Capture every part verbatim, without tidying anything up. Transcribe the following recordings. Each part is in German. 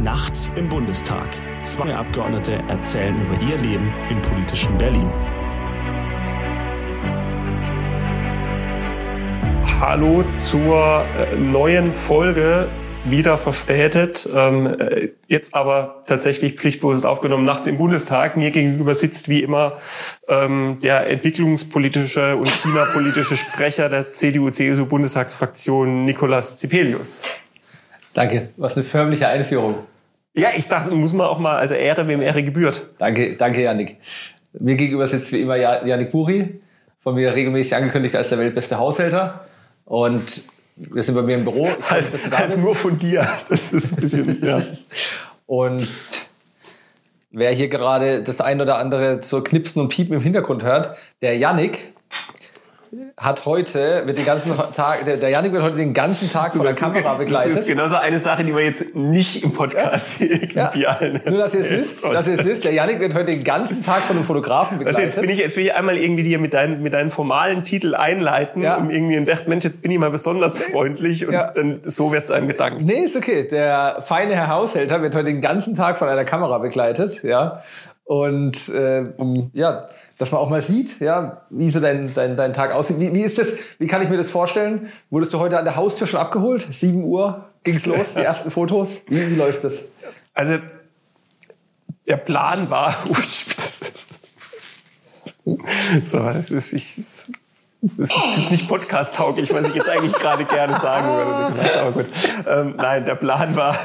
Nachts im Bundestag. Zwei Abgeordnete erzählen über ihr Leben im politischen Berlin. Hallo zur neuen Folge, wieder verspätet, ähm, jetzt aber tatsächlich pflichtbewusst aufgenommen, nachts im Bundestag. Mir gegenüber sitzt wie immer ähm, der entwicklungspolitische und klimapolitische Sprecher der C D U-C S U-Bundestagsfraktion, Nicolas Zipelius. Danke, was eine förmliche Einführung. Ja, ich dachte, muss man auch mal, also Ehre, wem Ehre gebührt. Danke, danke, Yannick. Mir gegenüber sitzt wie immer Yannick Buri, von mir regelmäßig angekündigt als der weltbeste Haushälter. Und wir sind bei mir im Büro. Ich halt, weiß, dass du da halt bist. nur von dir. Das ist ein bisschen, ja. Und wer hier gerade das ein oder andere so Knipsen und Piepen im Hintergrund hört, der Yannick hat heute mit den ganzen Tag, der, der Yannick wird heute den ganzen Tag So, von der das Kamera ist, begleitet. Das ist genauso eine Sache, die wir jetzt nicht im Podcast ja. irgendwie ja. allen Nur, dass ihr es wisst, dass ihr es wisst, der Yannick wird heute den ganzen Tag von einem Fotografen begleitet. Also jetzt bin ich, jetzt will ich einmal irgendwie dir mit deinen, mit deinen formalen Titel einleiten, ja. um irgendwie und dachte, Mensch, jetzt bin ich mal besonders freundlich und ja. dann so wird's einem gedankt. Nee, ist okay. Der feine Herr Haushälter wird heute den ganzen Tag von einer Kamera begleitet, ja. Und äh, um, ja, dass man auch mal sieht, ja, wie so dein, dein, dein Tag aussieht. Wie, wie ist das? Wie kann ich mir das vorstellen? Wurdest du heute an der Haustür schon abgeholt? sieben Uhr ging's los, die ersten Fotos. Wie, wie läuft das? Also der Plan war, oh, das ist, so, das ist, ich, das ist, das ist nicht podcast-tauglich, was ich jetzt eigentlich gerade gerne sagen würde. Aber gut. Ähm, nein, der Plan war.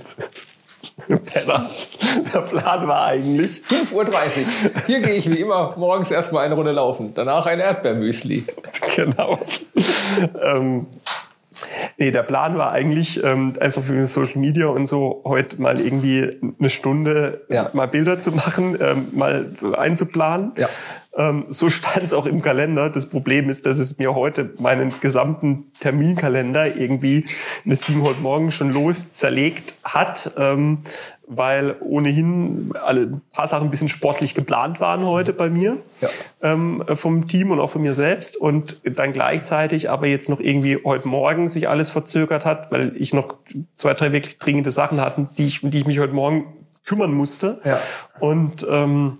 Penner. Der Plan war eigentlich fünf Uhr dreißig. Hier gehe ich wie immer morgens erstmal eine Runde laufen. Danach ein Erdbeermüsli. Genau. ähm, nee, der Plan war eigentlich ähm, einfach für Social Media und so heute mal irgendwie eine Stunde ja. mal Bilder zu machen, ähm, mal einzuplanen. Ja. Ähm, so stand es auch im Kalender. Das Problem ist, dass es mir heute meinen gesamten Terminkalender irgendwie, das ging heute Morgen schon los, zerlegt hat, ähm, weil ohnehin alle ein paar Sachen ein bisschen sportlich geplant waren heute bei mir, ja. ähm, vom Team und auch von mir selbst und dann gleichzeitig aber jetzt noch irgendwie heute Morgen sich alles verzögert hat, weil ich noch zwei, drei wirklich dringende Sachen hatte, die ich, um die ich mich heute Morgen kümmern musste. Ja. Und ähm,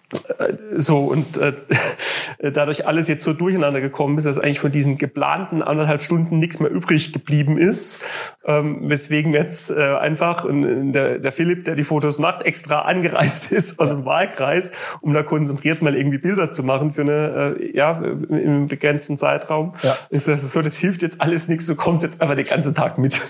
so und äh, dadurch alles jetzt so durcheinander gekommen ist, dass eigentlich von diesen geplanten anderthalb Stunden nichts mehr übrig geblieben ist, ähm, weswegen jetzt äh, einfach und der, der Philipp, der die Fotos macht, extra angereist ist aus dem Wahlkreis, um da konzentriert mal irgendwie Bilder zu machen für eine äh, ja im begrenzten Zeitraum. Ja. Ist das so, das hilft jetzt alles nichts, du kommst jetzt einfach den ganzen Tag mit.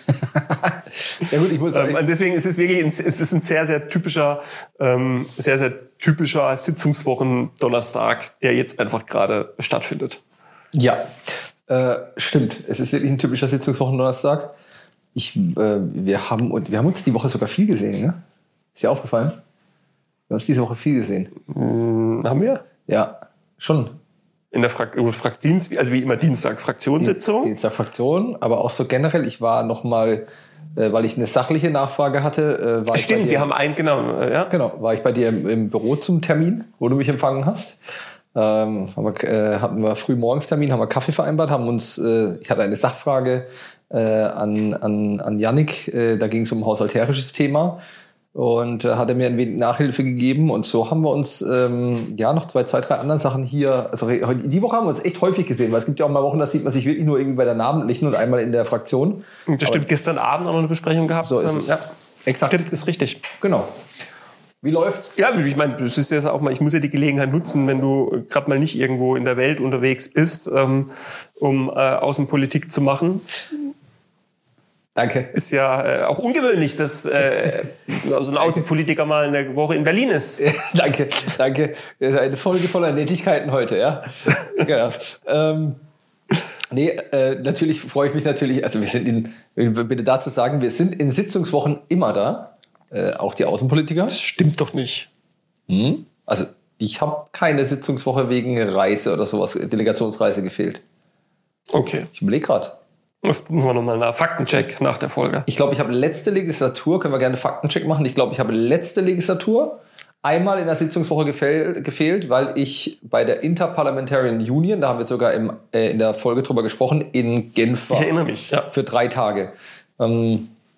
Ja gut, ich muss sagen, ähm, deswegen ist es wirklich, ein, es ist ein sehr sehr typischer, ähm, sehr sehr typischer Sitzungswochen-Donnerstag, der jetzt einfach gerade stattfindet. Ja, äh, stimmt. Es ist wirklich ein typischer Sitzungswochen-Donnerstag. Ich, äh, wir haben und wir haben uns die Woche sogar viel gesehen, ne? Ist dir aufgefallen? Wir haben uns diese Woche viel gesehen. Hm, haben wir? Ja, schon. In der Frakt- Fraktions, also wie immer Dienstag Fraktionssitzung. Dienstag Fraktion, aber auch so generell. Ich war noch mal, äh, weil ich eine sachliche Nachfrage hatte, äh, war Stimmt, ich bei dir, wir haben einen, genau, ja. Genau, war ich bei dir im, im Büro zum Termin, wo du mich empfangen hast. Ähm, haben wir, äh, hatten wir früh morgens Termin, haben wir Kaffee vereinbart, haben uns, äh, ich hatte eine Sachfrage äh, an, an, an Yannick, äh, da ging es um haushalterisches Thema. Und äh, hat er mir ein wenig Nachhilfe gegeben. Und so haben wir uns ähm, ja noch zwei, zwei, drei andere Sachen hier. Also die Woche haben wir uns echt häufig gesehen, weil es gibt ja auch mal Wochen, da sieht man sich wirklich nur irgendwie bei der Namentlichen und einmal in der Fraktion. Und das stimmt, aber gestern Abend auch noch eine Besprechung gehabt. So ist es. Ja, exakt. Stimmt, ist richtig. Genau. Wie läuft's? Ja, ich meine, das ist ja auch mal, ich muss ja die Gelegenheit nutzen, wenn du gerade mal nicht irgendwo in der Welt unterwegs bist, ähm, um äh, Außenpolitik zu machen. Danke. Ist ja äh, auch ungewöhnlich, dass äh, so ein Außenpolitiker mal eine Woche in Berlin ist. Ja, danke, danke. Das ist eine Folge voller Nettigkeiten heute, ja. Genau. ähm, nee, äh, natürlich freue ich mich natürlich, also wir sind in, bitte dazu sagen, wir sind in Sitzungswochen immer da, äh, auch die Außenpolitiker. Das stimmt doch nicht. Hm? Also ich habe keine Sitzungswoche wegen Reise oder sowas, Delegationsreise gefehlt. Okay. Ich überlege gerade. Das machen wir nochmal einen Faktencheck nach der Folge. Ich glaube, ich habe letzte Legislatur, können wir gerne Faktencheck machen, ich glaube, ich habe letzte Legislatur einmal in der Sitzungswoche gefehl, gefehlt, weil ich bei der Interparliamentarian Union, da haben wir sogar im, äh, in der Folge drüber gesprochen, in Genf war. Ich erinnere mich, ja. Für drei Tage. Ähm,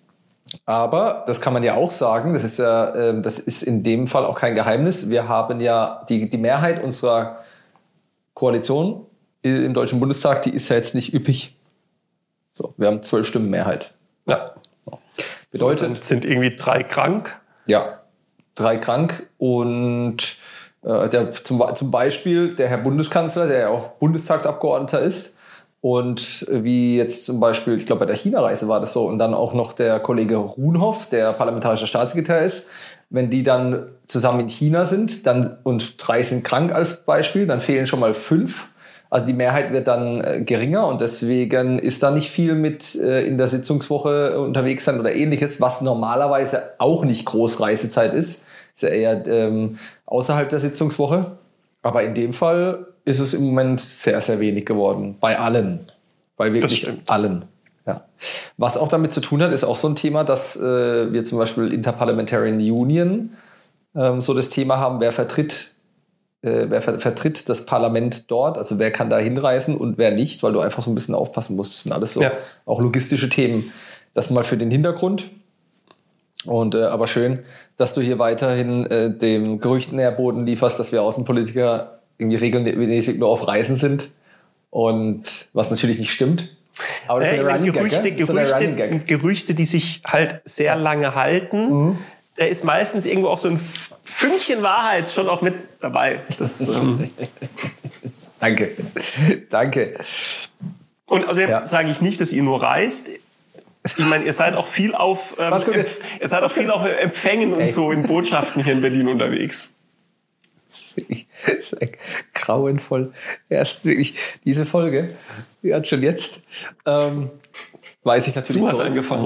Aber das kann man ja auch sagen, das ist ja, äh, das ist in dem Fall auch kein Geheimnis. Wir haben ja die, die Mehrheit unserer Koalition im Deutschen Bundestag, die ist ja jetzt nicht üppig. So, wir haben zwölf Stimmen Mehrheit. Ja. Bedeutet, so, sind irgendwie drei krank. Ja, drei krank und äh, der, zum, zum Beispiel der Herr Bundeskanzler, der ja auch Bundestagsabgeordneter ist und wie jetzt zum Beispiel, ich glaube bei der China-Reise war das so und dann auch noch der Kollege Ruhnhoff, der parlamentarischer Staatssekretär ist, wenn die dann zusammen in China sind dann und drei sind krank als Beispiel, dann fehlen schon mal fünf. Also die Mehrheit wird dann äh, geringer und deswegen ist da nicht viel mit äh, in der Sitzungswoche unterwegs sein oder ähnliches, was normalerweise auch nicht Großreisezeit ist. Ist ja eher ähm, außerhalb der Sitzungswoche. Aber in dem Fall ist es im Moment sehr, sehr wenig geworden. Bei allen. Bei wirklich allen. Ja. Was auch damit zu tun hat, ist auch so ein Thema, dass äh, wir zum Beispiel Interparliamentarian Union ähm, so das Thema haben, wer vertritt Wer vertritt das Parlament dort, also wer kann da hinreisen und wer nicht, weil du einfach so ein bisschen aufpassen musst. Das sind alles so ja. auch logistische Themen. Das mal für den Hintergrund. Und äh, aber schön, dass du hier weiterhin äh, dem Gerüchten Nährboden lieferst, dass wir Außenpolitiker irgendwie regelmäßig nur auf Reisen sind. Und was natürlich nicht stimmt. Aber das äh, sind Running Gerüchte, Gag, Gerüchte, Gag. Gerüchte, die sich halt sehr lange halten. Mhm. Da ist meistens irgendwo auch so ein Fünkchen Wahrheit schon auch mit dabei. Das, ähm Danke. Danke. Und außerdem ja. sage ich nicht, dass ihr nur reist. Ich meine, ihr seid auch viel auf, ähm, empf- ihr seid auch viel auf Empfängen und Ey. so in Botschaften hier in Berlin unterwegs. Das ist grauenvoll. Erst wirklich diese Folge, die hat schon jetzt, ähm, weiß ich natürlich. Du hast so. angefangen.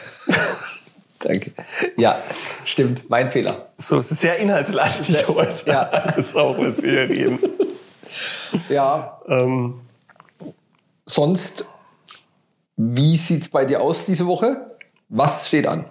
Danke. Ja, stimmt. Mein Fehler. So, es ist sehr inhaltslastig sehr, heute. Ja. Das ist auch, was wir hier reden. Ja. Ähm, sonst, wie sieht's bei dir aus diese Woche? Was steht an?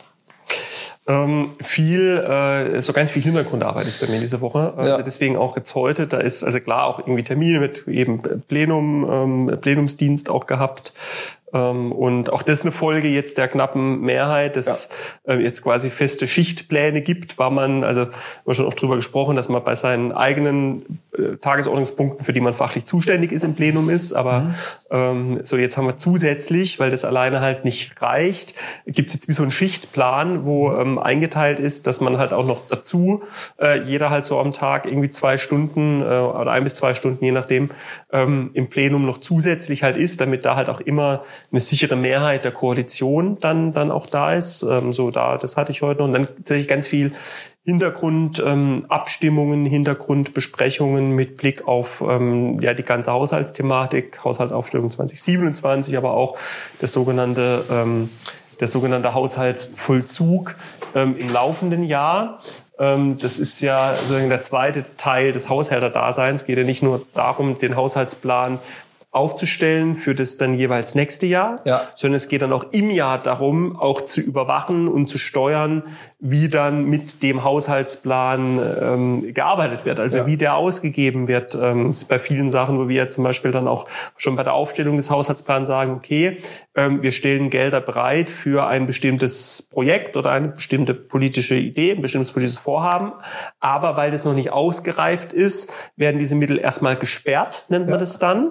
Ähm, viel, äh, so ganz viel Hintergrundarbeit ist bei mir diese Woche. Also ja. deswegen auch jetzt heute, da ist also klar auch irgendwie Termine mit eben Plenum, ähm, Plenumsdienst auch gehabt. Ähm, und auch das ist eine Folge jetzt der knappen Mehrheit, dass ja. äh, jetzt quasi feste Schichtpläne gibt, war man, also haben wir schon oft drüber gesprochen, dass man bei seinen eigenen äh, Tagesordnungspunkten, für die man fachlich zuständig ist, im Plenum ist. Aber mhm. ähm, so jetzt haben wir zusätzlich, weil das alleine halt nicht reicht, gibt es jetzt wie so einen Schichtplan, wo ähm, eingeteilt ist, dass man halt auch noch dazu, äh, jeder halt so am Tag irgendwie zwei Stunden äh, oder ein bis zwei Stunden, je nachdem, ähm, im Plenum noch zusätzlich halt ist, damit da halt auch immer eine sichere Mehrheit der Koalition dann dann auch da ist. Ähm, so da, das hatte ich heute noch. Und dann tatsächlich ganz viel Hintergrund, ähm, Abstimmungen, Hintergrundbesprechungen mit Blick auf ähm, ja die ganze Haushaltsthematik, Haushaltsaufstellung zwanzig siebenundzwanzig, aber auch das sogenannte ähm, der sogenannte Haushaltsvollzug ähm, im laufenden Jahr. Ähm, das ist ja sozusagen der zweite Teil des Haushälterdaseins. Es geht ja nicht nur darum, den Haushaltsplan aufzustellen für das dann jeweils nächste Jahr, ja. sondern es geht dann auch im Jahr darum, auch zu überwachen und zu steuern, wie dann mit dem Haushaltsplan ähm, gearbeitet wird, also ja. wie der ausgegeben wird. Ähm, ist bei vielen Sachen, wo wir jetzt zum Beispiel dann auch schon bei der Aufstellung des Haushaltsplans sagen, okay, ähm, wir stellen Gelder bereit für ein bestimmtes Projekt oder eine bestimmte politische Idee, ein bestimmtes politisches Vorhaben, aber weil das noch nicht ausgereift ist, werden diese Mittel erstmal gesperrt, nennt man ja. das dann.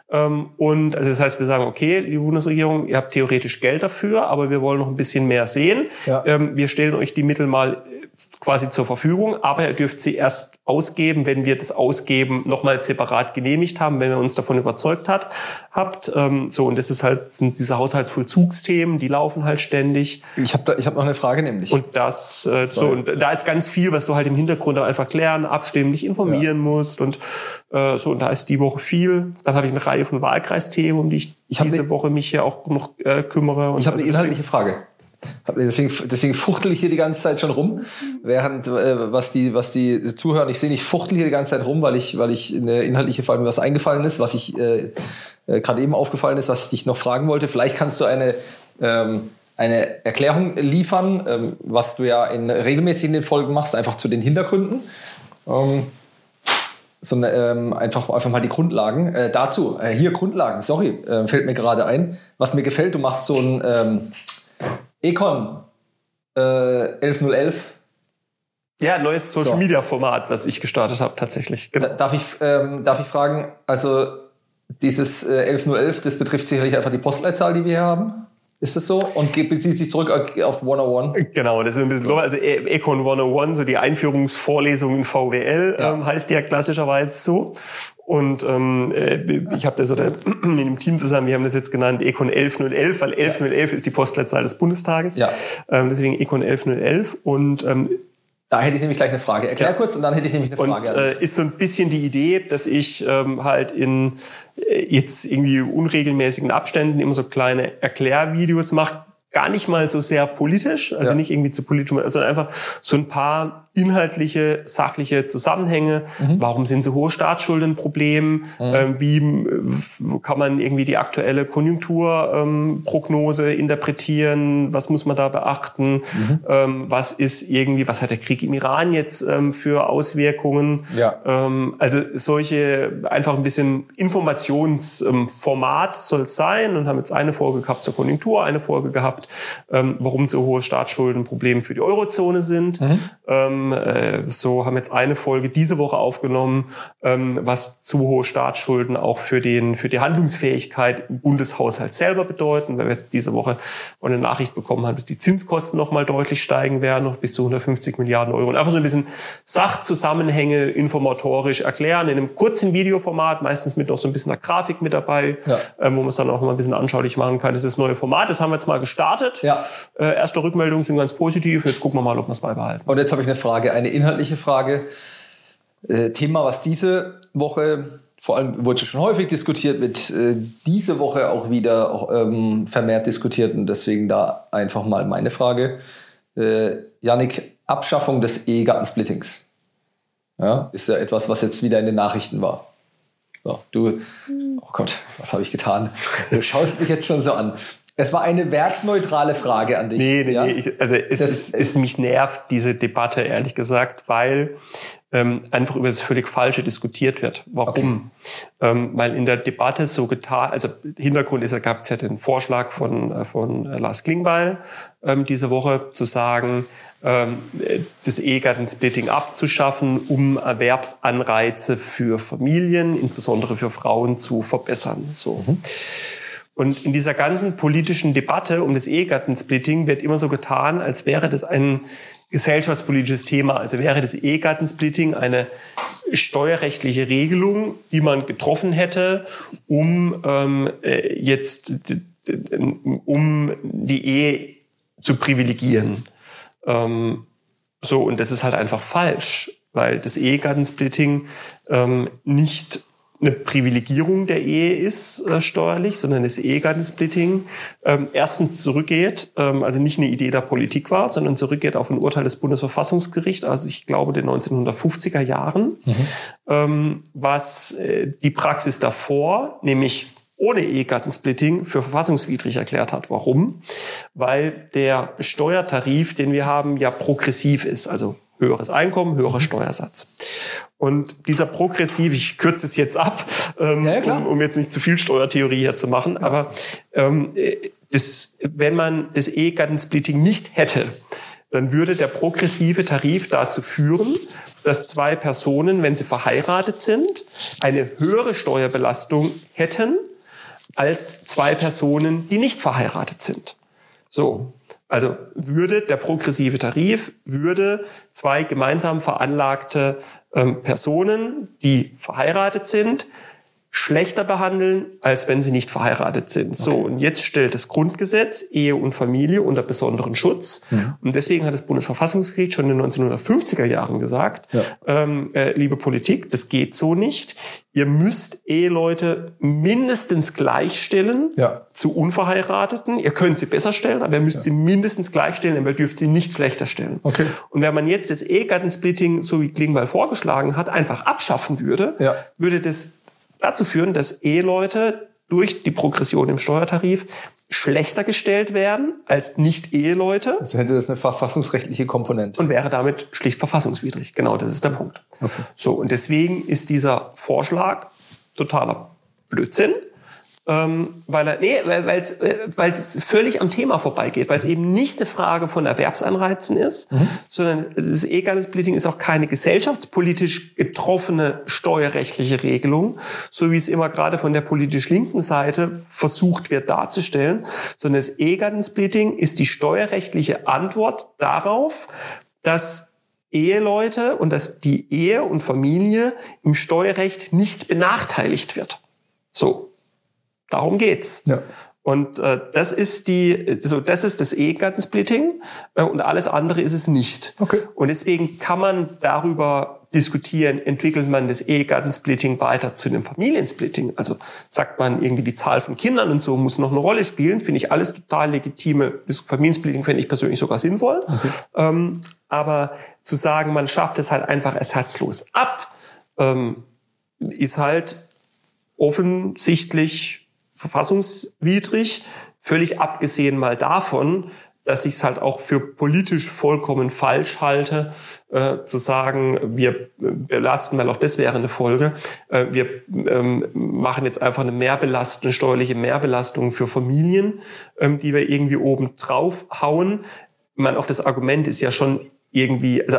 Und also das heißt, wir sagen, okay, liebe Bundesregierung, ihr habt theoretisch Geld dafür, aber wir wollen noch ein bisschen mehr sehen. Ja. Wir stellen euch die Mittel mal quasi zur Verfügung, aber ihr dürft sie erst ausgeben, wenn wir das Ausgeben nochmal separat genehmigt haben, wenn ihr uns davon überzeugt hat, habt. So, und das ist halt, sind diese Haushaltsvollzugsthemen, die laufen halt ständig. Ich habe da, ich habe noch eine Frage nämlich. Und das, äh, so, und da ist ganz viel, was du halt im Hintergrund einfach klären, abstimmen, dich informieren ja. musst und äh, so, und da ist die Woche viel. Dann habe ich eine Reihe von Wahlkreisthemen, um die ich, ich diese eine, Woche mich ja auch noch äh, kümmere. Und ich habe also eine inhaltliche Frage. Deswegen, deswegen fuchtel ich hier die ganze Zeit schon rum, während äh, was die was die zuhören, ich sehe nicht, fuchtel hier die ganze Zeit rum, weil ich weil ich eine inhaltliche Frage, mir was eingefallen ist, was ich äh, äh, gerade eben aufgefallen ist, was ich dich noch fragen wollte. Vielleicht kannst du eine ähm, eine Erklärung liefern, ähm, was du ja in regelmäßig in den Folgen machst, einfach zu den Hintergründen. Ähm, so eine, ähm, einfach einfach mal die Grundlagen äh, dazu. Äh, hier Grundlagen, sorry, äh, fällt mir gerade ein. Was mir gefällt, du machst so ein ähm, Econ, äh, elf null elf. Ja, neues Social-Media-Format, was ich gestartet habe tatsächlich. Genau. Darf ich, ähm, darf ich fragen, also dieses äh, elf null elf, das betrifft sicherlich einfach die Postleitzahl, die wir hier haben? Ist das so? Und bezieht sich zurück auf hunderteins? Genau, das ist ein bisschen, also Econ hunderteins, so die Einführungsvorlesung in V W L, ja. ähm, heißt ja klassischerweise so. Und ähm, ich habe das oder in dem Team zusammen, wir haben das jetzt genannt Econ elf null elf, weil elf null elf ist die Postleitzahl des Bundestages. Ja. Ähm, deswegen Econ elf null elf und ähm, da hätte ich nämlich gleich eine Frage. Erklär ja. kurz und dann hätte ich nämlich eine Frage. Und äh, ist so ein bisschen die Idee, dass ich ähm, halt in äh, jetzt irgendwie unregelmäßigen Abständen immer so kleine Erklärvideos mache. Gar nicht mal so sehr politisch, also ja. nicht irgendwie zu politisch, sondern einfach so ein paar inhaltliche, sachliche Zusammenhänge. Mhm. Warum sind so hohe Staatsschulden ein Problem? Mhm. Ähm, wie äh, kann man irgendwie die aktuelle Konjunkturprognose ähm, interpretieren? Was muss man da beachten? Mhm. Ähm, was ist irgendwie, was hat der Krieg im Iran jetzt ähm, für Auswirkungen? Ja. Ähm, also solche, einfach ein bisschen Informationsformat ähm, soll es sein, und haben jetzt eine Folge gehabt zur Konjunktur, eine Folge gehabt, ähm, warum so hohe Staatsschulden ein Problem für die Eurozone sind. Mhm. Ähm, äh, so haben jetzt eine Folge diese Woche aufgenommen, ähm, was zu hohe Staatsschulden auch für den für die Handlungsfähigkeit im Bundeshaushalt selber bedeuten, weil wir diese Woche eine Nachricht bekommen haben, dass die Zinskosten noch mal deutlich steigen werden, noch bis zu hundertfünfzig Milliarden Euro. Und einfach so ein bisschen Sachzusammenhänge informatorisch erklären in einem kurzen Videoformat, meistens mit noch so ein bisschen einer Grafik mit dabei, ja. ähm, wo man es dann auch noch mal ein bisschen anschaulich machen kann. Das ist das neue Format, das haben wir jetzt mal gestartet. Ja. Äh, erste Rückmeldungen sind ganz positiv. Jetzt gucken wir mal, ob wir es beibehalten. Und jetzt habe ich eine Frage, eine inhaltliche Frage. Äh, Thema, was diese Woche, vor allem wurde schon häufig diskutiert, wird äh, diese Woche auch wieder auch, ähm, vermehrt diskutiert. Und deswegen da einfach mal meine Frage. Äh, Yannick, Abschaffung des Ehegattensplittings. Ja, ist ja etwas, was jetzt wieder in den Nachrichten war. So, du, oh Gott, was habe ich getan? Du schaust mich jetzt schon so an. Es war eine wertneutrale Frage an dich. Nee, nee, ja? nee. Ich, also es das ist, ist, mich nervt diese Debatte, ehrlich gesagt, weil ähm, einfach über das völlig Falsche diskutiert wird. Warum? Okay. Ähm, weil in der Debatte so getan, also Hintergrund ist, da gab es ja den Vorschlag von, äh, von Lars Klingbeil ähm, diese Woche zu sagen, ähm, das Ehegattensplitting abzuschaffen, um Erwerbsanreize für Familien, insbesondere für Frauen, zu verbessern. So. Mhm. Und in dieser ganzen politischen Debatte um das Ehegattensplitting wird immer so getan, als wäre das ein gesellschaftspolitisches Thema. Also wäre das Ehegattensplitting eine steuerrechtliche Regelung, die man getroffen hätte, um ähm, jetzt um die Ehe zu privilegieren. Ähm, so, und das ist halt einfach falsch, weil das Ehegattensplitting ähm, nicht eine Privilegierung der Ehe ist äh, steuerlich, sondern das Ehegattensplitting ähm, erstens zurückgeht, ähm, also nicht eine Idee der Politik war, sondern zurückgeht auf ein Urteil des Bundesverfassungsgerichts, also ich glaube den neunzehnhundertfünfziger Jahren, mhm. ähm, was äh, die Praxis davor, nämlich ohne Ehegattensplitting, für verfassungswidrig erklärt hat. Warum? Weil der Steuertarif, den wir haben, ja progressiv ist, also höheres Einkommen, höherer Steuersatz. Und dieser progressiv, ich kürze es jetzt ab, ähm, ja, um, um jetzt nicht zu viel Steuertheorie hier zu machen, ja. aber ähm, das, wenn man das Ehegattensplitting nicht hätte, dann würde der progressive Tarif dazu führen, dass zwei Personen, wenn sie verheiratet sind, eine höhere Steuerbelastung hätten als zwei Personen, die nicht verheiratet sind. So. Also würde der progressive Tarif, würde zwei gemeinsam veranlagte ähm, Personen, die verheiratet sind, schlechter behandeln, als wenn sie nicht verheiratet sind. Okay. So, und jetzt stellt das Grundgesetz Ehe und Familie unter besonderen Schutz. Mhm. Und deswegen hat das Bundesverfassungsgericht schon in den neunzehnhundertfünfziger Jahren gesagt, ja. ähm, äh, liebe Politik, das geht so nicht. Ihr müsst Eheleute mindestens gleichstellen ja. zu Unverheirateten. Ihr könnt sie besser stellen, aber ihr müsst ja. sie mindestens gleichstellen, aber ihr dürft sie nicht schlechter stellen. Okay. Und wenn man jetzt das Ehegattensplitting, so wie Klingbeil vorgeschlagen hat, einfach abschaffen würde, ja. würde das dazu führen, dass Eheleute durch die Progression im Steuertarif schlechter gestellt werden als Nicht-Eheleute. Also hätte das eine verfassungsrechtliche Komponente. Und wäre damit schlicht verfassungswidrig. Genau, das ist der Punkt. Okay. So, und deswegen ist dieser Vorschlag totaler Blödsinn. ähm, weil er, nee, weil es weil es völlig am Thema vorbeigeht, weil es eben nicht eine Frage von Erwerbsanreizen ist, mhm. sondern das E-Gartensplitting ist auch keine gesellschaftspolitisch getroffene steuerrechtliche Regelung, so wie es immer gerade von der politisch linken Seite versucht wird darzustellen, sondern das E-Gartensplitting ist die steuerrechtliche Antwort darauf, dass Eheleute und dass die Ehe und Familie im Steuerrecht nicht benachteiligt wird. So, darum geht's. Ja. Und äh, das ist die, so das ist das E-Gartensplitting äh, und alles andere ist es nicht. Okay. Und deswegen kann man darüber diskutieren, entwickelt man das E-Gartensplitting weiter zu einem Familiensplitting? Also sagt man irgendwie, die Zahl von Kindern und so muss noch eine Rolle spielen, finde ich alles total legitime. Das Familiensplitting finde ich persönlich sogar sinnvoll. Okay. Ähm, aber zu sagen, man schafft es halt einfach ersatzlos ab, ähm, ist halt offensichtlich verfassungswidrig, völlig abgesehen mal davon, dass ich es halt auch für politisch vollkommen falsch halte, äh, zu sagen, wir belasten, weil auch das wäre eine Folge, äh, wir ähm, machen jetzt einfach eine Mehrbelastung, eine steuerliche Mehrbelastung für Familien, ähm, die wir irgendwie oben drauf hauen. Ich meine, auch das Argument ist ja schon irgendwie, also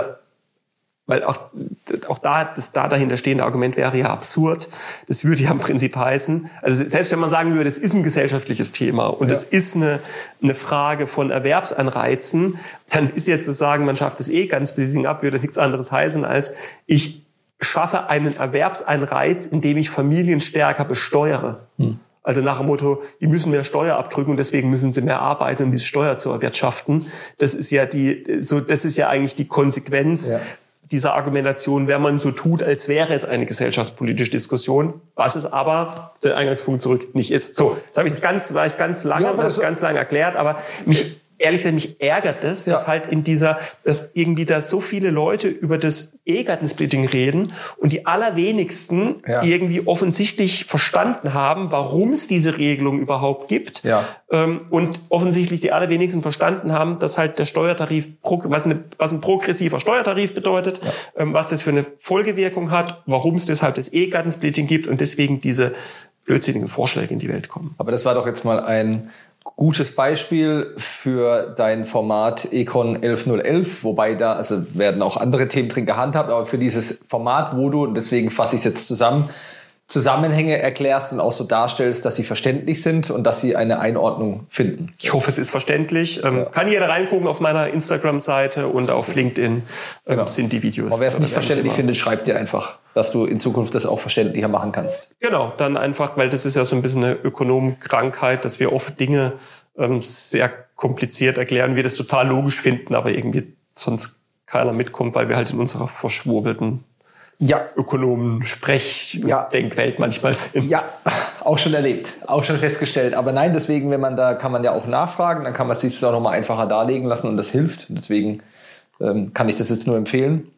weil auch, auch da, das da dahinter stehende Argument wäre ja absurd. Das würde ja im Prinzip heißen, also selbst wenn man sagen würde, es ist ein gesellschaftliches Thema und es ja. ist eine, eine Frage von Erwerbsanreizen, dann ist jetzt zu sagen, man schafft das E-Gartensplitting ab, würde nichts anderes heißen als, ich schaffe einen Erwerbsanreiz, indem ich Familien stärker besteuere. Hm. Also nach dem Motto, die müssen mehr Steuer abdrücken und deswegen müssen sie mehr arbeiten, um diese Steuer zu erwirtschaften. Das ist ja die, so, das ist ja eigentlich die Konsequenz. Ja. Dieser Argumentation, wenn man so tut, als wäre es eine gesellschaftspolitische Diskussion, was es aber, der Eingangspunkt zurück, nicht ist. So, das habe ich ganz, war ich ganz lange, ja, und das ganz lange erklärt, aber mich, ehrlich gesagt, mich ärgert es, ja. dass halt in dieser, dass irgendwie da so viele Leute über das E-Gartensplitting reden und die allerwenigsten ja. irgendwie offensichtlich verstanden haben, warum es diese Regelung überhaupt gibt. Ja. Ähm, und offensichtlich die allerwenigsten verstanden haben, dass halt der Steuertarif, was, eine, was ein progressiver Steuertarif bedeutet, ja. ähm, was das für eine Folgewirkung hat, warum es deshalb das E-Gartensplitting gibt und deswegen diese blödsinnigen Vorschläge in die Welt kommen. Aber das war doch jetzt mal ein gutes Beispiel für dein Format Econ elf null elf, wobei da also werden auch andere Themen drin gehandhabt, aber für dieses Format, wo du, und deswegen fasse ich es jetzt zusammen, Zusammenhänge erklärst und auch so darstellst, dass sie verständlich sind und dass sie eine Einordnung finden. Ich hoffe, es ist verständlich. Ähm, ja. Kann jeder reingucken auf meiner Instagram-Seite und auf LinkedIn ähm, genau. sind die Videos. Aber wer es nicht verständlich findet, schreibt dir einfach, dass du in Zukunft das auch verständlicher machen kannst. Genau, dann einfach, weil das ist ja so ein bisschen eine Ökonomenkrankheit, dass wir oft Dinge ähm, sehr kompliziert erklären, wir das total logisch finden, aber irgendwie sonst keiner mitkommt, weil wir halt in unserer verschwurbelten ja. Ökonomen, Sprech, ja. Denkwelt manchmal sind. Ja, auch schon erlebt, auch schon festgestellt. Aber nein, deswegen, wenn man da, kann man ja auch nachfragen, dann kann man es sich auch nochmal einfacher darlegen lassen und das hilft. Deswegen ähm, kann ich das jetzt nur empfehlen.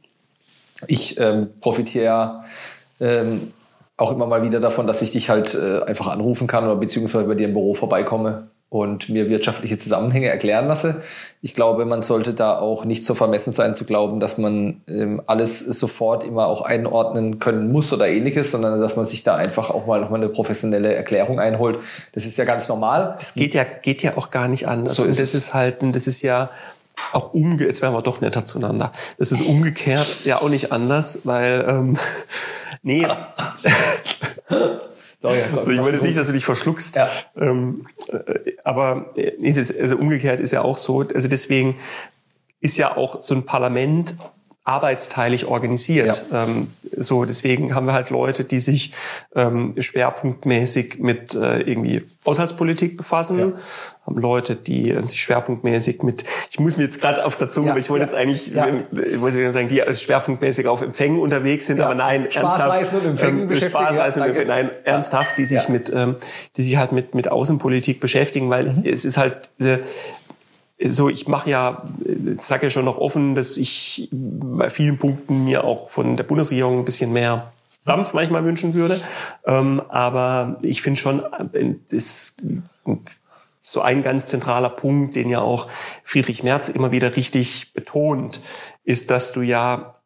Ich ähm, profitiere ähm, auch immer mal wieder davon, dass ich dich halt äh, einfach anrufen kann oder beziehungsweise bei dir im Büro vorbeikomme und mir wirtschaftliche Zusammenhänge erklären lasse. Ich glaube, man sollte da auch nicht so vermessen sein zu glauben, dass man ähm, alles sofort immer auch einordnen können muss oder ähnliches, sondern dass man sich da einfach auch mal nochmal eine professionelle Erklärung einholt. Das ist ja ganz normal. Das geht ja, geht ja auch gar nicht anders. So ist das ist halt, das ist ja auch umgekehrt, jetzt werden wir doch netter zueinander. Das ist umgekehrt ja auch nicht anders, weil, ähm, nee, Sorry, Gott, so, ich wollte nicht, dass du dich verschluckst. Ja. Ähm, äh, aber nee, das, also umgekehrt ist ja auch so. Also deswegen ist ja auch so ein Parlament arbeitsteilig organisiert. Ja. Ähm, so deswegen haben wir halt Leute, die sich ähm, schwerpunktmäßig mit äh, irgendwie Haushaltspolitik befassen. Ja. Haben Leute, die äh, sich schwerpunktmäßig mit, ich muss mir jetzt gerade auf der Zunge, ja. ich wollte ja. jetzt eigentlich, ja. ich wollte sagen, die schwerpunktmäßig auf Empfängen unterwegs sind, ja. aber nein, Spaßreisen und Empfängen ähm, beschäftigen. Spaßreisen und Empfängen, nein, ja. ernsthaft, die sich ja. mit, ähm, die sich halt mit mit Außenpolitik beschäftigen, weil mhm. es ist halt äh, so, ich mache ja, ich sage ja schon noch offen, dass ich bei vielen Punkten mir auch von der Bundesregierung ein bisschen mehr Dampf manchmal wünschen würde. Ähm, aber ich finde schon, das ist so ein ganz zentraler Punkt, den ja auch Friedrich Merz immer wieder richtig betont, ist, dass du ja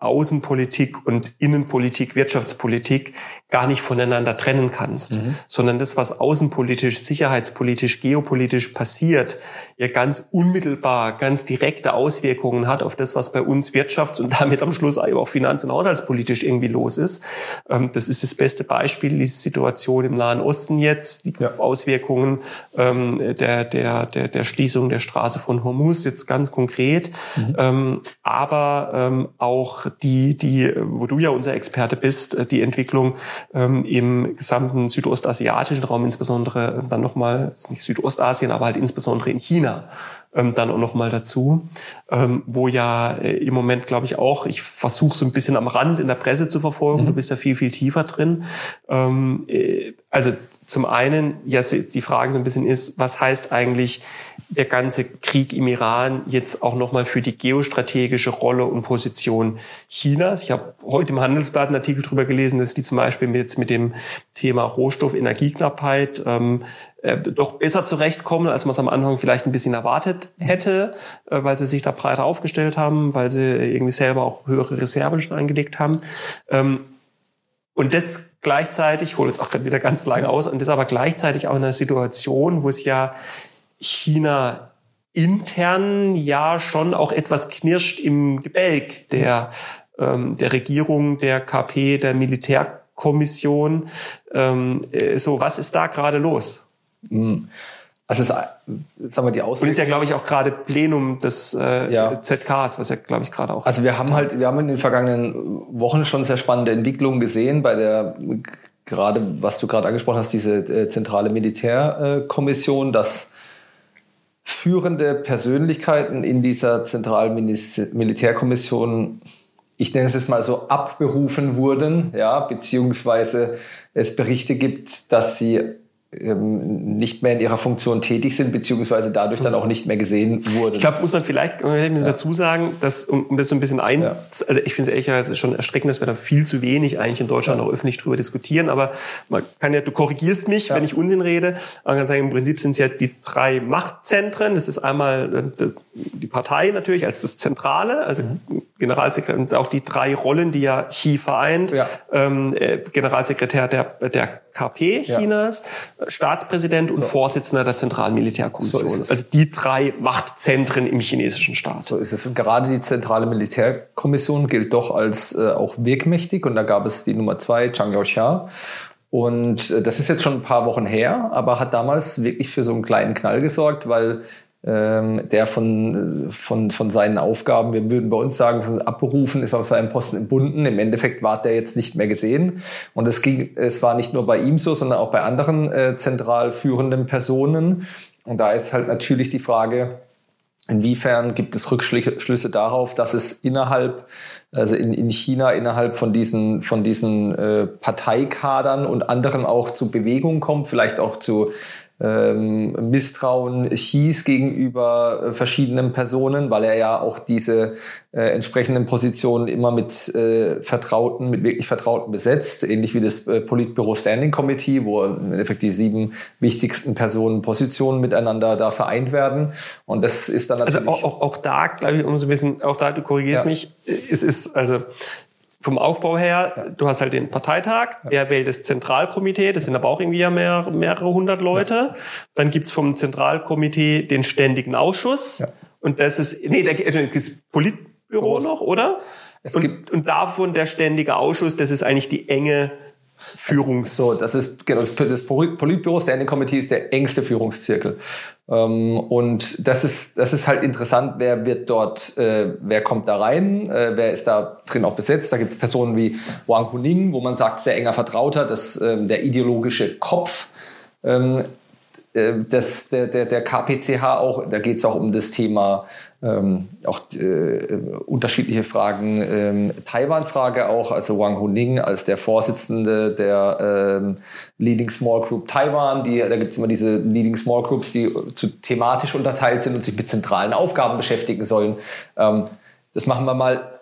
Außenpolitik und Innenpolitik, Wirtschaftspolitik gar nicht voneinander trennen kannst, mhm. sondern das, was außenpolitisch, sicherheitspolitisch, geopolitisch passiert, ja ganz unmittelbar, ganz direkte Auswirkungen hat auf das, was bei uns wirtschafts- und damit am Schluss auch finanz- und haushaltspolitisch irgendwie los ist. Das ist das beste Beispiel, diese Situation im Nahen Osten jetzt, die ja. Auswirkungen der, der, der, der Schließung der Straße von Hormuz jetzt ganz konkret, mhm. aber auch die, die, wo du ja unser Experte bist, die Entwicklung ähm, im gesamten südostasiatischen Raum, insbesondere dann nochmal, nicht Südostasien, aber halt insbesondere in China, ähm, dann auch nochmal dazu, ähm, wo ja äh, im Moment, glaube ich, auch, ich versuche so ein bisschen am Rand in der Presse zu verfolgen, mhm. du bist ja viel, viel tiefer drin. Ähm, äh, also zum einen, ja, jetzt die Frage so ein bisschen ist, was heißt eigentlich der ganze Krieg im Iran jetzt auch nochmal für die geostrategische Rolle und Position Chinas? Ich habe heute im Handelsblatt einen Artikel drüber gelesen, dass die zum Beispiel jetzt mit dem Thema Rohstoff, Energieknappheit ähm, äh, doch besser zurechtkommen, als man es am Anfang vielleicht ein bisschen erwartet hätte, äh, weil sie sich da breiter aufgestellt haben, weil sie irgendwie selber auch höhere Reserven schon angelegt haben. Ähm, Und das gleichzeitig, ich hole jetzt auch gerade wieder ganz lange aus, und das aber gleichzeitig auch in einer Situation, wo es ja China intern ja schon auch etwas knirscht im Gebälk der, ähm, der Regierung, der K P, der Militärkommission. Ähm, äh, so, was ist da gerade los? Mhm. Also, es, sagen wir, die Auswirkungen. Und ist ja, glaube ich, auch gerade Plenum des äh, ja. Z Ks, was ja, glaube ich, gerade auch. Also, wir haben halt, wir haben in den vergangenen Wochen schon sehr spannende Entwicklungen gesehen bei der, gerade was du gerade angesprochen hast, diese äh, zentrale Militärkommission, äh, dass führende Persönlichkeiten in dieser zentralen Militärkommission, ich nenne es jetzt mal so, abberufen wurden, ja, beziehungsweise es Berichte gibt, dass sie nicht mehr in ihrer Funktion tätig sind, beziehungsweise dadurch dann auch nicht mehr gesehen wurden. Ich glaube, muss man vielleicht ja. dazu sagen, dass, um, um das so ein bisschen ein, ja. also ich finde es ehrlicherweise schon erschreckend, dass wir da viel zu wenig eigentlich in Deutschland ja. auch öffentlich drüber diskutieren, aber man kann ja, du korrigierst mich, ja. wenn ich Unsinn rede, man kann sagen, im Prinzip sind es ja die drei Machtzentren, das ist einmal die Partei natürlich als das Zentrale, also mhm. Generalsekretär, und auch die drei Rollen, die ja Xi vereint, ja. ähm, Generalsekretär der, der K P Chinas, ja. Staatspräsident und so. Vorsitzender der Zentralen Militärkommission. So also die drei Machtzentren im chinesischen Staat. So ist es. Und gerade die Zentrale Militärkommission gilt doch als äh, auch wirkmächtig. Und da gab es die Nummer zwei, Zhang Youxia. Und äh, das ist jetzt schon ein paar Wochen her, aber hat damals wirklich für so einen kleinen Knall gesorgt, weil ähm, der von, von, von seinen Aufgaben, wir würden bei uns sagen, von abberufen, ist aber für einen Posten entbunden. Im Endeffekt war der jetzt nicht mehr gesehen. Und es ging, es war nicht nur bei ihm so, sondern auch bei anderen äh, zentral führenden Personen. Und da ist halt natürlich die Frage, inwiefern gibt es Rückschlüsse darauf, dass es innerhalb, also in, in China, innerhalb von diesen, von diesen äh, Parteikadern und anderen auch zu Bewegungen kommt, vielleicht auch zu ähm, Misstrauen Xis gegenüber äh, verschiedenen Personen, weil er ja auch diese äh, entsprechenden Positionen immer mit äh, Vertrauten, mit wirklich Vertrauten besetzt, ähnlich wie das äh, Politbüro Standing Committee, wo im Endeffekt die sieben wichtigsten Personen Positionen miteinander da vereint werden. Und das ist dann natürlich... Also auch, auch, auch da, glaube ich, um so ein bisschen, auch da, du korrigierst ja. mich, es ist also... Vom Aufbau her, ja. du hast halt den Parteitag, ja. der wählt das Zentralkomitee, das sind aber auch irgendwie ja mehr, mehrere hundert Leute. Ja. Dann gibt's vom Zentralkomitee den Ständigen Ausschuss. Ja. Und das ist, nee, da gibt es Politbüro noch, oder? Es und, gibt und davon der Ständige Ausschuss, das ist eigentlich die enge Führungs... So, das ist, genau, das Politbüro Standing Committee ist der engste Führungszirkel. Und das ist, das ist halt interessant, wer wird dort, äh, wer kommt da rein, äh, wer ist da drin auch besetzt. Da gibt es Personen wie Wang Huning, wo man sagt, sehr enger Vertrauter, das, äh, der ideologische Kopf ähm, das, der, der, der K P C H auch. Da geht es auch um das Thema, ähm, auch äh, unterschiedliche Fragen, ähm, Taiwan-Frage auch, also Wang Huning als der Vorsitzende der ähm, Leading Small Group Taiwan, die, da gibt es immer diese Leading Small Groups, die zu thematisch unterteilt sind und sich mit zentralen Aufgaben beschäftigen sollen. Ähm, das machen wir mal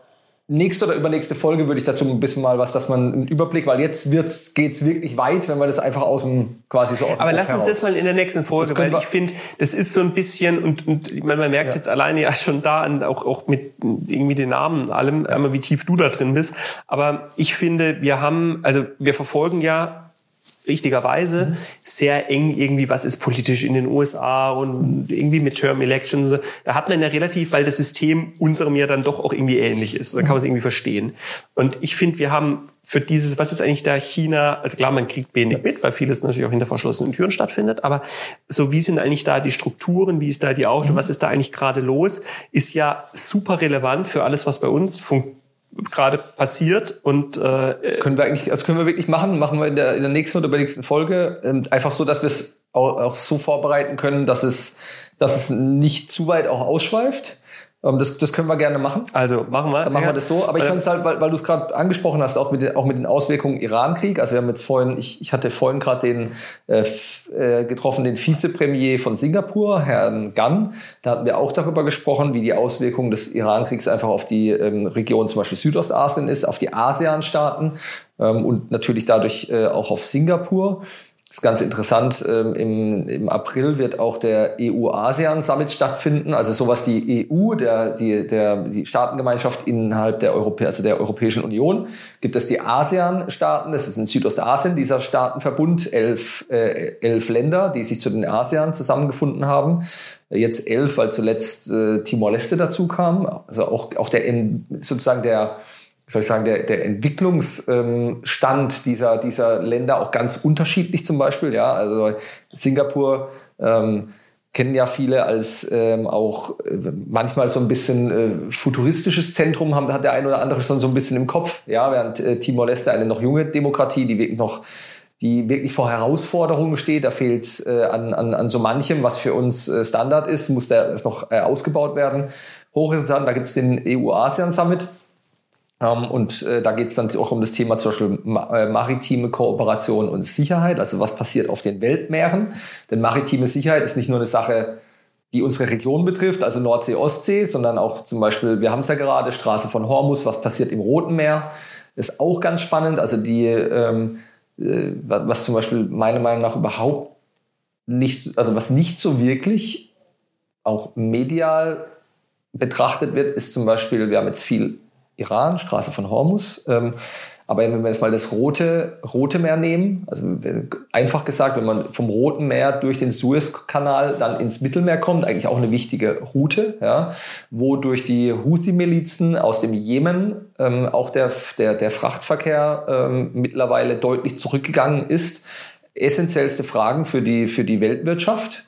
nächste oder übernächste Folge würde ich dazu ein bisschen mal was, dass man einen Überblick, weil jetzt wird's, geht's wirklich weit, wenn wir das einfach aus dem, quasi so aus dem Aber Off lass uns heraus. das mal in der nächsten Folge, weil ich finde, das ist so ein bisschen, und, und ich meine, man merkt ja. jetzt alleine ja schon da, an, auch, auch mit irgendwie den Namen und allem, ja. einmal wie tief du da drin bist. Aber ich finde, wir haben, also wir verfolgen ja richtigerweise mhm. sehr eng irgendwie, was ist politisch in den U S A und irgendwie Midterm Elections. Da hat man ja relativ, weil das System unserem ja dann doch auch irgendwie ähnlich ist. Da kann man es irgendwie verstehen. Und ich finde, wir haben für dieses, was ist eigentlich da China, also klar, man kriegt wenig mit, weil vieles natürlich auch hinter verschlossenen Türen stattfindet, aber so wie sind eigentlich da die Strukturen, wie ist da die Ausstellung, mhm. was ist da eigentlich gerade los, ist ja super relevant für alles, was bei uns funktioniert. gerade passiert und äh, können wir eigentlich, also können wir wirklich machen, machen wir in der, in der nächsten oder übernächsten Folge einfach so, dass wir es auch, auch so vorbereiten können, dass es, dass es nicht zu weit auch ausschweift. Das, das können wir gerne machen. Also machen wir. Dann machen ja. wir das so. Aber ich fand es halt, weil, weil du es gerade angesprochen hast, auch mit, den, auch mit den Auswirkungen Iran-Krieg. Also wir haben jetzt vorhin, ich, ich hatte vorhin gerade den äh, äh, getroffen, den Vizepremier von Singapur, Herrn Gan. Da hatten wir auch darüber gesprochen, wie die Auswirkungen des Iran-Kriegs einfach auf die ähm, Region zum Beispiel Südostasien ist, auf die ASEAN-Staaten ähm, und natürlich dadurch äh, auch auf Singapur. Das ist ganz interessant. Im, im April wird auch der E U-ASEAN-Summit stattfinden. Also sowas die E U, der, die, der, die Staatengemeinschaft innerhalb der, Europä- also der Europäischen Union. Gibt es die ASEAN-Staaten, das ist in Südostasien, dieser Staatenverbund, elf, äh, elf Länder, die sich zu den ASEAN zusammengefunden haben. Jetzt elf, weil zuletzt äh, Timor-Leste dazu kam. Also auch, auch der sozusagen der soll ich sagen, der, der Entwicklungsstand dieser, dieser Länder auch ganz unterschiedlich zum Beispiel. Ja, also Singapur ähm, kennen ja viele als ähm, auch äh, manchmal so ein bisschen äh, futuristisches Zentrum, haben, hat der ein oder andere schon so ein bisschen im Kopf. Ja, während äh, Timor-Leste eine noch junge Demokratie, die wirklich noch die wirklich vor Herausforderungen steht. Da fehlt es äh, an, an, an so manchem, was für uns äh, Standard ist, muss da erst noch äh, ausgebaut werden. Hochinteressant, da gibt es den E U-ASEAN-Summit. Um, und äh, da geht es dann auch um das Thema zum Beispiel ma- äh, maritime Kooperation und Sicherheit, also was passiert auf den Weltmeeren. Denn maritime Sicherheit ist nicht nur eine Sache, die unsere Region betrifft, also Nordsee, Ostsee, sondern auch zum Beispiel, wir haben es ja gerade, Straße von Hormuz, was passiert im Roten Meer, ist auch ganz spannend. Also die, ähm, äh, was zum Beispiel meiner Meinung nach überhaupt nicht, also was nicht so wirklich auch medial betrachtet wird, ist zum Beispiel, wir haben jetzt viel Iran, Straße von Hormuz. Ähm, aber wenn wir jetzt mal das Rote, Rote Meer nehmen, also einfach gesagt, wenn man vom Roten Meer durch den Suezkanal dann ins Mittelmeer kommt, eigentlich auch eine wichtige Route, ja, wo durch die Houthi-Milizen aus dem Jemen ähm, auch der, der, der Frachtverkehr ähm, mittlerweile deutlich zurückgegangen ist. Essentiellste Fragen für die, für die Weltwirtschaft.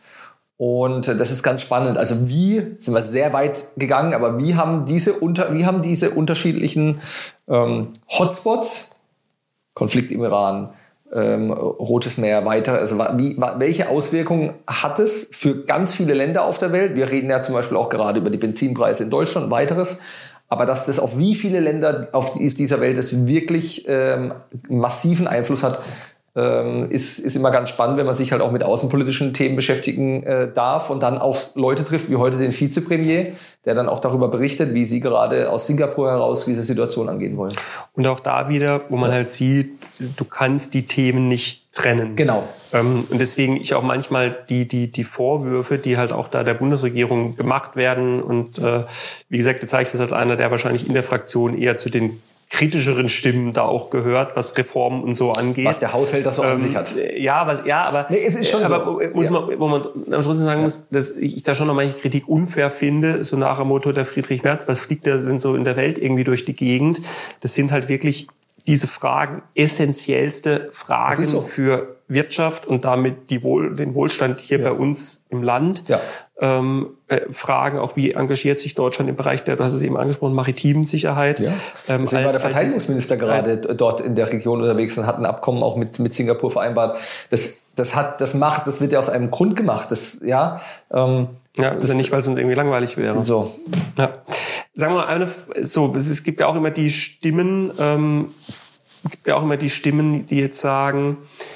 Und das ist ganz spannend. Also wie, sind wir sehr weit gegangen, aber wie haben diese, unter, wie haben diese unterschiedlichen ähm, Hotspots, Konflikt im Iran, ähm, Rotes Meer, weiter, also wie, welche Auswirkungen hat es für ganz viele Länder auf der Welt? Wir reden ja zum Beispiel auch gerade über die Benzinpreise in Deutschland und weiteres. Aber dass das auf wie viele Länder auf dieser Welt das wirklich ähm, massiven Einfluss hat, Ähm, ist, ist immer ganz spannend, wenn man sich halt auch mit außenpolitischen Themen beschäftigen äh, darf und dann auch Leute trifft, wie heute den Vizepremier, der dann auch darüber berichtet, wie sie gerade aus Singapur heraus diese Situation angehen wollen. Und auch da wieder, wo man ja. halt sieht, du kannst die Themen nicht trennen. Genau. Ähm, und deswegen ich auch manchmal die, die, die Vorwürfe, die halt auch da der Bundesregierung gemacht werden und äh, wie gesagt, jetzt zeige ich das als einer, der wahrscheinlich in der Fraktion eher zu den kritischeren Stimmen da auch gehört, was Reformen und so angeht. Was der Haushälter so ähm, an sich hat. Ja, was, ja, aber, nee, es ist schon aber so. muss ja. man, wo man trotzdem sagen ja. muss, dass ich da schon noch manche Kritik unfair finde, so nach dem Motto der Friedrich Merz, was fliegt da denn so in der Welt irgendwie durch die Gegend? Das sind halt wirklich diese Fragen, essentiellste Fragen so. für Wirtschaft und damit die Wohl, den Wohlstand hier ja. bei uns im Land. Ja. Ähm, äh, Fragen auch, wie engagiert sich Deutschland im Bereich der, du hast es eben angesprochen, maritimen Sicherheit. Ja. Ähm, Deswegen halt, war der Verteidigungsminister halt, gerade halt, dort in der Region unterwegs und hat ein Abkommen auch mit, mit Singapur vereinbart. Das, das hat, das macht, das wird ja aus einem Grund gemacht. Das, ja, ähm, ja, das ist ja nicht, weil es uns irgendwie langweilig wäre. So. Ja. Sagen wir mal, eine, so, es, es gibt ja auch immer die Stimmen, ähm, gibt ja auch immer die Stimmen, die jetzt sagen,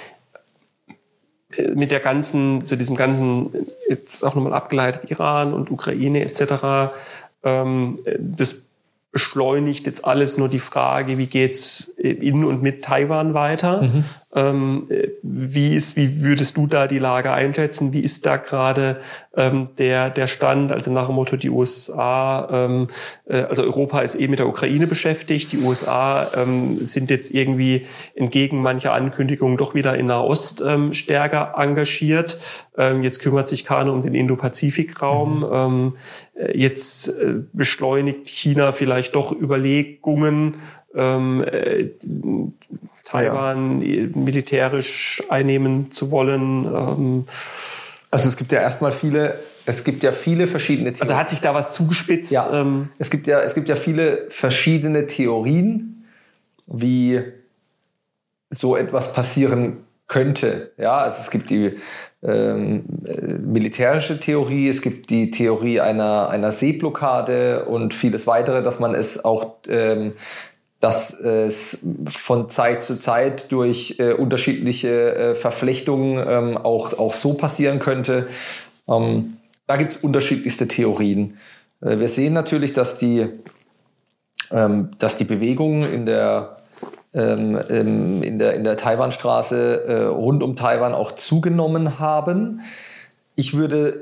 mit der ganzen, zu diesem ganzen, jetzt auch nochmal abgeleitet, Iran und Ukraine et cetera, ähm, das beschleunigt jetzt alles nur die Frage, wie geht's in und mit Taiwan weiter? Mhm. Ähm, wie ist, wie würdest du da die Lage einschätzen? Wie ist da gerade ähm, der der Stand? Also nach dem Motto, die U S A, ähm, äh, also Europa ist eh mit der Ukraine beschäftigt. Die U S A ähm, sind jetzt irgendwie entgegen mancher Ankündigungen doch wieder in Nahost ähm, stärker engagiert. Ähm, jetzt kümmert sich Kano um den Indo-Pazifik-Raum. Mhm. Ähm, jetzt äh, beschleunigt China vielleicht doch Überlegungen, ähm, äh, Taiwan ja. militärisch einnehmen zu wollen. Ähm. Also es gibt ja erstmal viele, es gibt ja viele verschiedene Theorien. Also hat sich da was zugespitzt? Ja. Ähm. Es gibt ja, es gibt ja viele verschiedene Theorien, wie so etwas passieren könnte. Ja, also es gibt die ähm, militärische Theorie, es gibt die Theorie einer einer Seeblockade und vieles weitere, dass man es auch ähm, dass es von Zeit zu Zeit durch äh, unterschiedliche äh, Verflechtungen ähm, auch, auch so passieren könnte. Ähm, da gibt es unterschiedlichste Theorien. Äh, wir sehen natürlich, dass die, ähm, dass die Bewegungen in der, ähm, in der, in der Taiwanstraße äh, rund um Taiwan auch zugenommen haben. Ich würde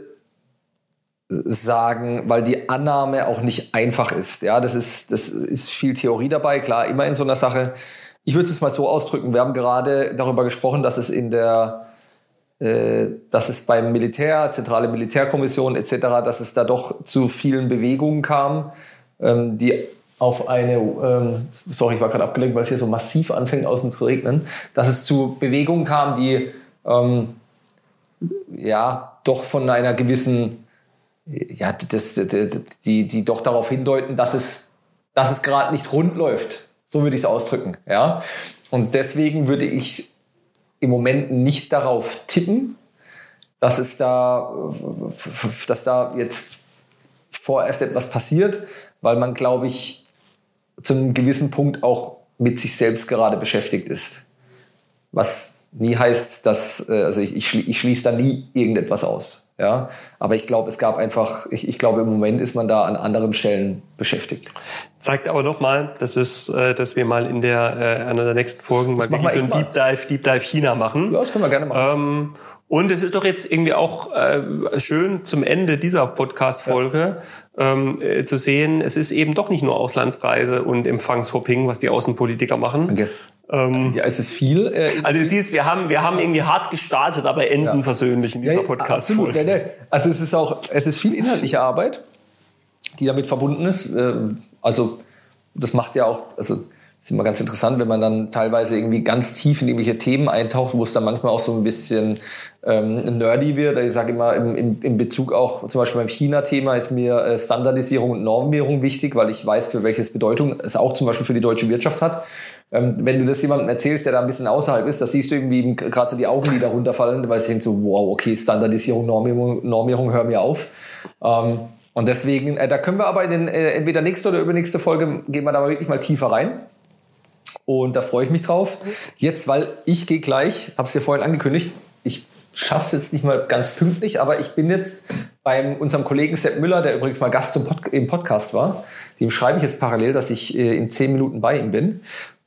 sagen, weil die Annahme auch nicht einfach ist. Ja, das ist, das ist viel Theorie dabei, klar, immer in so einer Sache. Ich würde es mal so ausdrücken. Wir haben gerade darüber gesprochen, dass es in der, äh, dass es beim Militär, Zentrale Militärkommission et cetera, dass es da doch zu vielen Bewegungen kam, ähm, die auf eine, ähm, sorry, ich war gerade abgelenkt, weil es hier so massiv anfängt, außen zu regnen, dass es zu Bewegungen kam, die ähm, ja doch von einer gewissen ja, das, das, die, die doch darauf hindeuten, dass es, dass es gerade nicht rund läuft. So würde ich es ausdrücken. Ja? Und deswegen würde ich im Moment nicht darauf tippen, dass es da, dass da jetzt vorerst etwas passiert, weil man, glaube ich, zu einem gewissen Punkt auch mit sich selbst gerade beschäftigt ist. Was nie heißt, dass, also ich, ich, ich schließe da nie irgendetwas aus. Ja, aber ich glaube, es gab einfach, ich, ich glaube, im Moment ist man da an anderen Stellen beschäftigt. Zeigt aber doch mal, dass es, äh, dass wir mal in der äh, einer der nächsten Folgen mal wirklich so ein Deep Dive, Deep Dive China machen. Ja, das können wir gerne machen. Ähm, und es ist doch jetzt irgendwie auch äh, schön zum Ende dieser Podcast-Folge ja. ähm, äh, zu sehen, es ist eben doch nicht nur Auslandsreise und Empfangshopping, was die Außenpolitiker machen. Danke. Ähm, ja, es ist viel. Äh, also du siehst, wir haben, wir haben irgendwie hart gestartet, aber enden ja. versöhnlich in dieser ja, Podcast-Folge. Absolut. Nee, nee. Also es ist auch, es ist viel inhaltliche Arbeit, die damit verbunden ist. Ähm, also das macht ja auch, also ist immer ganz interessant, wenn man dann teilweise irgendwie ganz tief in irgendwelche Themen eintaucht, wo es dann manchmal auch so ein bisschen ähm, nerdy wird. Ich sage immer, im, im, im Bezug auch zum Beispiel beim China-Thema ist mir äh, Standardisierung und Normierung wichtig, weil ich weiß, für welches Bedeutung es auch zum Beispiel für die deutsche Wirtschaft hat. Ähm, wenn du das jemandem erzählst, der da ein bisschen außerhalb ist, das siehst du irgendwie gerade so die Augenlider runterfallen, weil sie denkt so, wow, okay, Standardisierung, Normierung, Normierung, hör mir auf. Ähm, und deswegen, äh, da können wir aber in den, äh, entweder nächste oder übernächste Folge, gehen wir da wirklich mal tiefer rein. Und da freue ich mich drauf. Jetzt, weil ich gehe gleich, habe es dir vorhin angekündigt, ich schaffe es jetzt nicht mal ganz pünktlich, aber ich bin jetzt bei unserem Kollegen Sepp Müller, der übrigens mal Gast zum Pod- im Podcast war. Dem schreibe ich jetzt parallel, dass ich äh, in zehn Minuten bei ihm bin.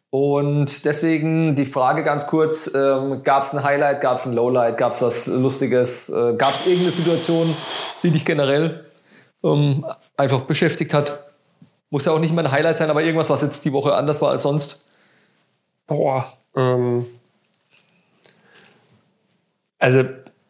Und deswegen die Frage ganz kurz, ähm, gab es ein Highlight, gab es ein Lowlight, gab es was Lustiges, äh, gab es irgendeine Situation, die dich generell ähm, einfach beschäftigt hat? Muss ja auch nicht mal ein Highlight sein, aber irgendwas, was jetzt die Woche anders war als sonst? Boah, ähm, also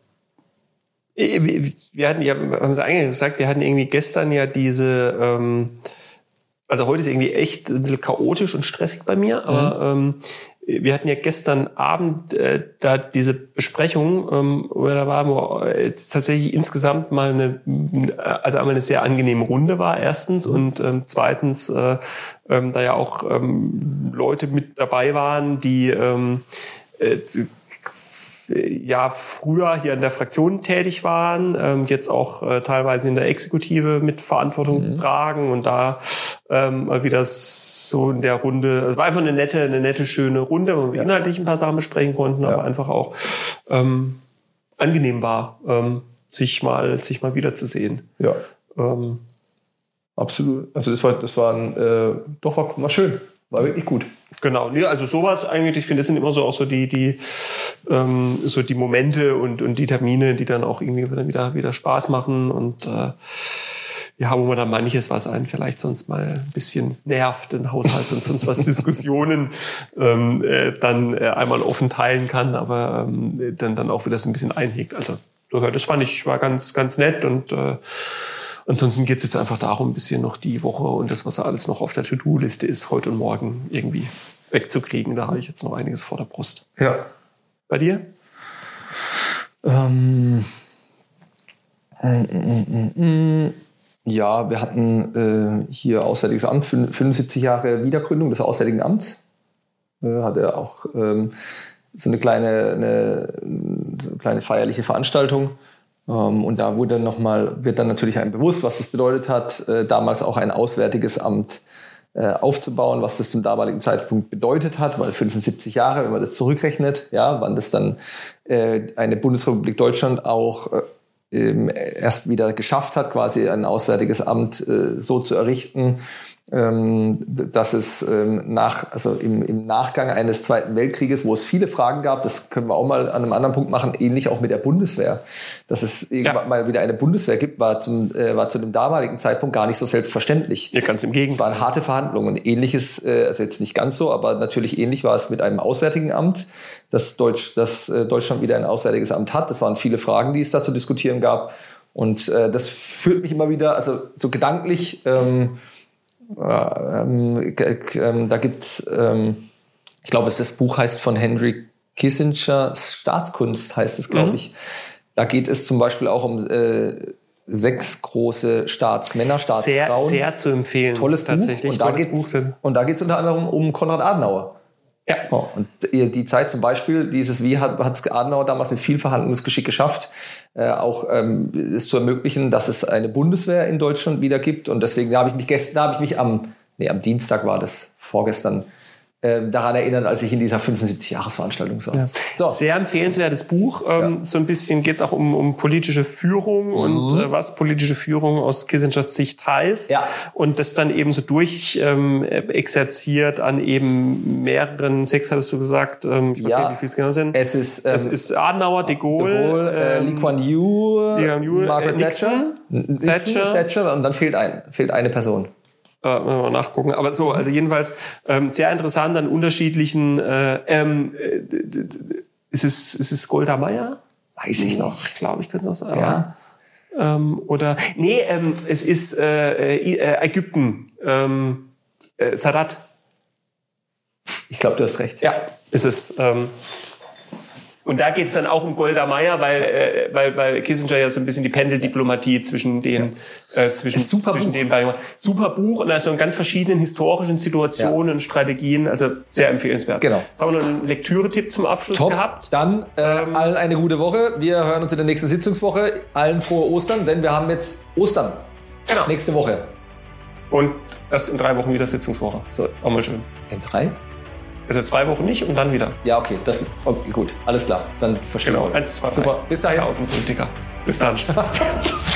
wir hatten ja, haben Sie eigentlich gesagt, wir hatten irgendwie gestern ja diese, ähm, also heute ist irgendwie echt ein bisschen chaotisch und stressig bei mir, aber mhm. ähm, wir hatten ja gestern Abend äh, da diese Besprechung, ähm, wo da war, wo jetzt tatsächlich insgesamt mal eine, also einmal eine sehr angenehme Runde war erstens und ähm, zweitens äh, ähm, da ja auch ähm, Leute mit dabei waren, die ähm, äh, ja früher hier in der Fraktion tätig waren, ähm, jetzt auch äh, teilweise in der Exekutive mit Verantwortung mhm. tragen und da ähm, mal wieder so in der Runde, es war einfach eine nette, eine nette, schöne Runde, wo wir ja. inhaltlich ein paar Sachen besprechen konnten, ja. aber einfach auch ähm, angenehm war, ähm, sich mal, sich mal wiederzusehen. Ja. Ähm, absolut. Also das war, das war ein, äh, doch war, war schön, war wirklich gut. Genau, nee, also sowas eigentlich, ich finde, das sind immer so auch so die, die, ähm, so die Momente und, und die Termine, die dann auch irgendwie wieder, wieder Spaß machen und, äh, ja, wo man dann manches, was einen vielleicht sonst mal ein bisschen nervt, den Haushalt und sonst was Diskussionen, ähm, äh, dann äh, einmal offen teilen kann, aber ähm, dann, dann auch wieder so ein bisschen einhegt. Also, das fand ich, war ganz, ganz nett und, äh, ansonsten geht es jetzt einfach darum, ein bisschen noch die Woche und das, was alles noch auf der To-Do-Liste ist, heute und morgen irgendwie wegzukriegen. Da habe ich jetzt noch einiges vor der Brust. Ja. Bei dir? Ähm, mm, mm, mm, mm. Ja, wir hatten äh, hier Auswärtiges Amt, fünfundsiebzig Jahre Wiedergründung des Auswärtigen Amts. Äh, hatte auch ähm, so eine kleine, eine, eine kleine feierliche Veranstaltung. Ähm, und da wurde noch mal, wird dann natürlich einem bewusst, was das bedeutet hat, äh, damals auch ein Auswärtiges Amt äh, aufzubauen, was das zum damaligen Zeitpunkt bedeutet hat, weil fünfundsiebzig Jahre, wenn man das zurückrechnet, ja, wann das dann äh, eine Bundesrepublik Deutschland auch äh, erst wieder geschafft hat, quasi ein Auswärtiges Amt äh, so zu errichten, ähm, dass es ähm, nach, also im, im Nachgang eines Zweiten Weltkrieges, wo es viele Fragen gab, das können wir auch mal an einem anderen Punkt machen, ähnlich auch mit der Bundeswehr, dass es irgendwann ja. mal wieder eine Bundeswehr gibt, war zum äh, war zu dem damaligen Zeitpunkt gar nicht so selbstverständlich. Ja, ganz im Gegenteil. Es waren harte Verhandlungen. Ähnliches, äh, also jetzt nicht ganz so, aber natürlich ähnlich war es mit einem Auswärtigen Amt, dass Deutsch, dass äh, Deutschland wieder ein Auswärtiges Amt hat. Das waren viele Fragen, die es da zu diskutieren gab. Und äh, das führt mich immer wieder, also so gedanklich, ähm, ähm, ähm, da gibt's, ähm, ich glaube, das Buch heißt von Henry Kissinger, Staatskunst heißt es, glaube mhm. ich. Da geht es zum Beispiel auch um äh, sechs große Staatsmänner, Staatsfrauen. Sehr, sehr zu empfehlen. Tolles tatsächlich. Buch. Und da geht's, und da geht's unter anderem um Konrad Adenauer. Ja. Oh, und die Zeit zum Beispiel, dieses, wie hat es Adenauer damals mit viel Verhandlungsgeschick geschafft, äh, auch ähm, es zu ermöglichen, dass es eine Bundeswehr in Deutschland wieder gibt. Und deswegen habe ich mich gestern, habe ich mich am, nee, am Dienstag war das, vorgestern, äh, daran erinnert, als ich in dieser fünfundsiebzig-Jahres-Veranstaltung saß. Ja. So. Sehr empfehlenswertes Buch. Ähm, ja. So ein bisschen geht es auch um, um politische Führung mhm. und äh, was politische Führung aus Kissingers Sicht heißt. Ja. Und das dann eben so durch ähm, exerziert an eben mehreren, sechs hattest du gesagt, ähm, ich weiß ja. nicht, wie viel es genau sind. Es ist, ähm, es ist Adenauer, de Gaulle, de Gaulle äh, ähm, Lee Kuan Yew, Lee Kuan Yew Margaret äh, Nixon, Thatcher, Thatcher. Thatcher und dann fehlt, ein, fehlt eine Person. Äh, mal nachgucken. Aber so, also jedenfalls ähm, sehr interessant an unterschiedlichen. Äh, ähm, äh, ist es ist es Golda Meir? Weiß ich noch. Ich glaube, ich könnte es noch sagen. Ja. Ähm, oder nee, ähm, es ist äh, äh, Ägypten. Ähm, äh, Sadat. Ich glaube, du hast recht. Ja, ist es. Ähm, Und da geht's dann auch um Golda Meir, weil, äh, weil, weil Kissinger ja so ein bisschen die Pendeldiplomatie zwischen den, ja. äh, zwischen, super zwischen Buch. den beiden. Super Buch und also in ganz verschiedenen historischen Situationen ja. und Strategien. Also sehr empfehlenswert. Genau. Jetzt haben wir noch einen Lektüre-Tipp zum Abschluss Top. gehabt. Dann äh, ähm, allen eine gute Woche. Wir hören uns in der nächsten Sitzungswoche. Allen frohe Ostern, denn wir haben jetzt Ostern. Genau. Nächste Woche. Und erst in drei Wochen wieder Sitzungswoche. So. Auch mal schön. In drei? Also zwei Wochen nicht und dann wieder. Ja, okay, das okay, gut. Alles klar. Dann verstehen genau. wir uns. Eins, zwei, super. Bis dahin. Außenpolitiker. Bis dann.